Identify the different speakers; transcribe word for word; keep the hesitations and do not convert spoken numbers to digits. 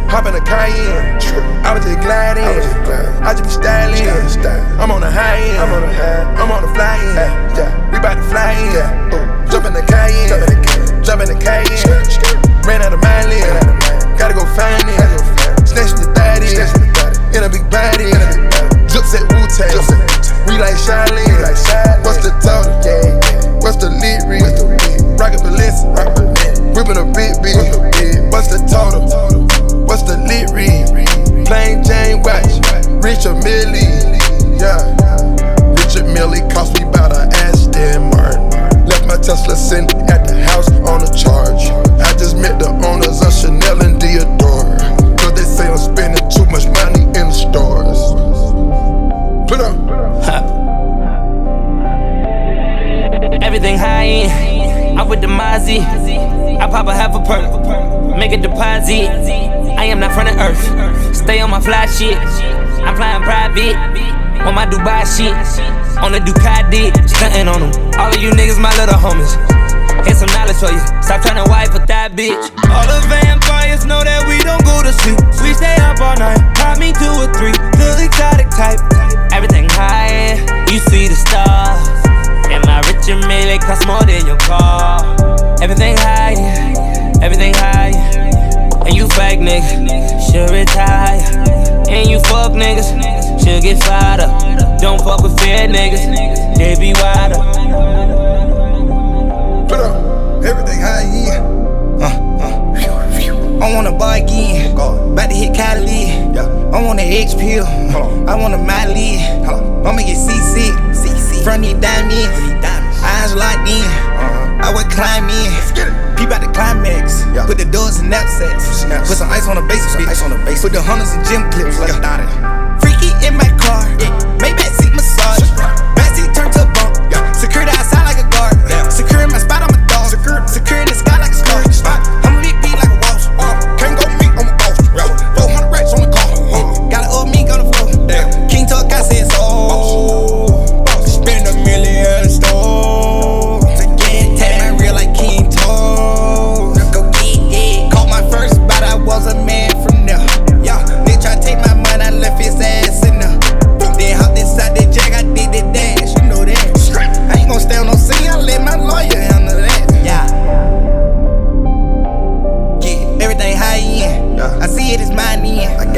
Speaker 1: Hop in a Cayenne, I was just gliding. I just be styling. I'm on the high end, I'm on the high, I'm on the fly end. We bout to fly in. Jump in the Cayenne, jump in the Cayenne. Ran out of my lane, gotta go find it. Snatching the thirty, in a big body. Zips at Wu-Tang, we like Charlene. What's the total? What's the lit read? Rocket Balenciaga, whipping a big bitch. What's the total? What's the lit read? Plain Jane watch, Richard Millie. Yeah, Richard Millie cost me about a Aston Martin. Left my Tesla sitting at the house on a charge. I just met the owners of Chanel and Dior. Cause they say I'm spending too much money in the stores. Put up.
Speaker 2: Everything high end, I'm with the Mozzie. I pop a half a perk, make a deposit. I am not from the earth, stay on my fly shit. I'm flying private, on my Dubai shit. On the Ducati, stuntin' on them. All of you niggas my little homies. Here's some knowledge for you, stop tryna wipe with that bitch. All the vampires know that we don't go to sleep. We stay up all night, pop me two or three. Little exotic type, everything high end, you see the stars. And my Richard Mille cost more than your car. Everything high, everything high. And you fake niggas, should retire. And you fuck niggas, should get fired up. Don't fuck with fair niggas, they be wild up.
Speaker 1: Put up, everything high, yeah.
Speaker 3: Uh, uh. I want a bar again, bout to hit Cali. I want an X pill, I want a Miley. I'ma get seasick, front these diamonds, eyes locked in. I would climb in, peep out the climax. Put the doors in knapsacks, put some ice on the base, bitch. Put the hunters in gym clips. Freaky in my car, Maybach seat massage. Backseat turned to a bump, security outside like a guard. Securing my spot, I'm a dog. Securing the sky like a star. I'ma beat beat like a waltz. Can't go meet, I'm a boss. four hundred racks on the car. Got an old mink on the floor. King Tuck, I said so. Spend a million store. To get tagged real like King Toe. Go get it. Caught my first spot, I was a man from there. Yeah, they try to take my money, I left his ass in there. Then hopped inside the jack, I did the dash, you know that. I ain't gon' stay on no scene, I let my lawyer handle that. Yeah. Yeah, everything high end. I see it as mine in.